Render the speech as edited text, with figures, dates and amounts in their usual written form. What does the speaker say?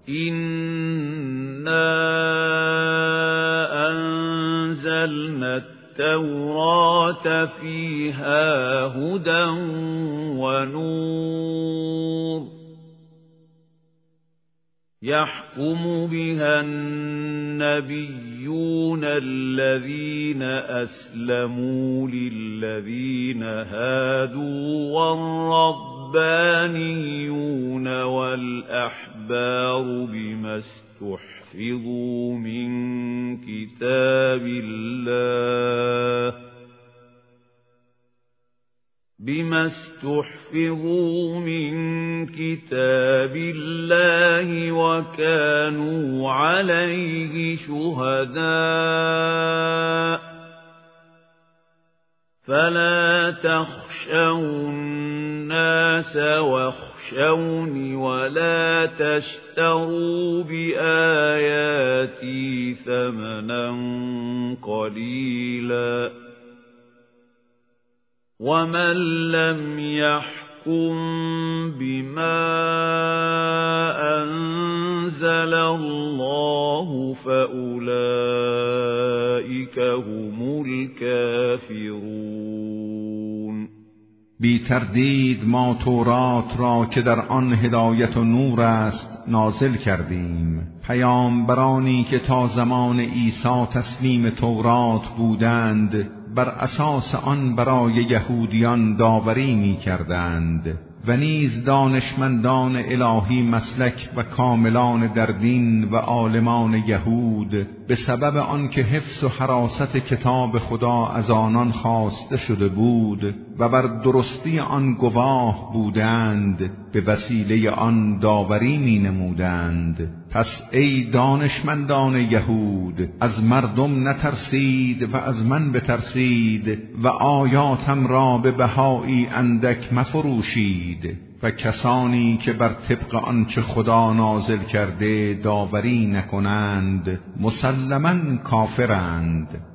إنا أنزلنا التوراة فيها هدى ونور يحكم بها النبيون الذين أسلموا للذين هادوا والربانيون والأحبار بما استحفظوا من كتاب الله وكانوا عليه شهداء فلا تخشوا الناس واخشوني ولا تشتروا بآياتي ثمنا قليلا ومن لم يحكم بما أنزل الله فأولئك هم الكافرون. بی تردید ما تورات را که در آن هدایت و نور است نازل کردیم، پیامبرانی که تا زمان عیسی تسلیم تورات بودند بر اساس آن برای یهودیان داوری می کردند و نیز دانشمندان الهی مسلک و کاملان در دین و عالمان یهود به سبب آنکه حفظ و حراست کتاب خدا از آنان خواسته شده بود و بر درستی آن گواه بودند به وسیله آن داوری می نمودند. پس ای دانشمندان یهود از مردم نترسید و از من بترسید و آیاتم را به بهایی اندک مفروشید و کسانی که بر طبق آنچه خدا نازل کرده داوری نکنند مسلماً کافرند.